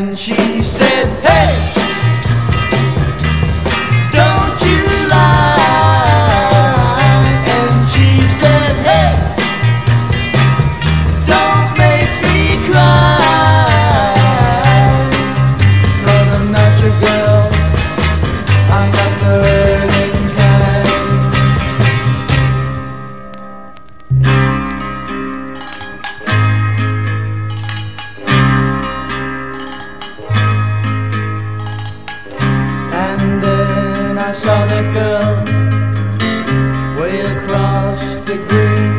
And she said, hey, don't you lie. And she said, hey, don't make me cry. 'Cause I'm not your girl, I'm not the hurting I saw that girl way across the green,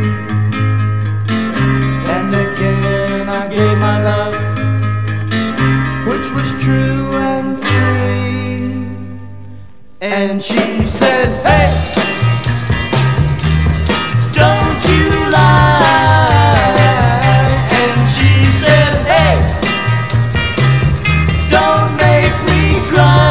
and again I gave my love, which was true and free. And she said, hey, don't you lie. And she said, hey, don't make me cry.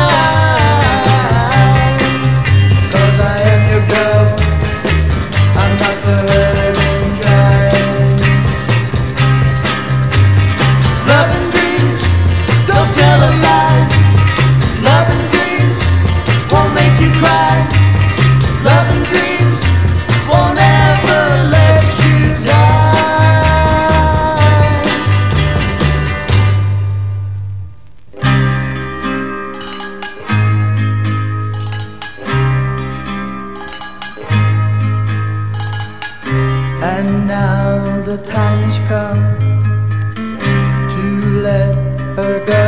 And now the time's come to let her go.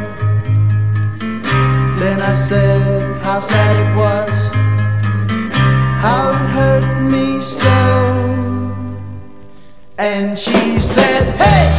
Then I said how sad it was, how it hurt me so. And she said, hey,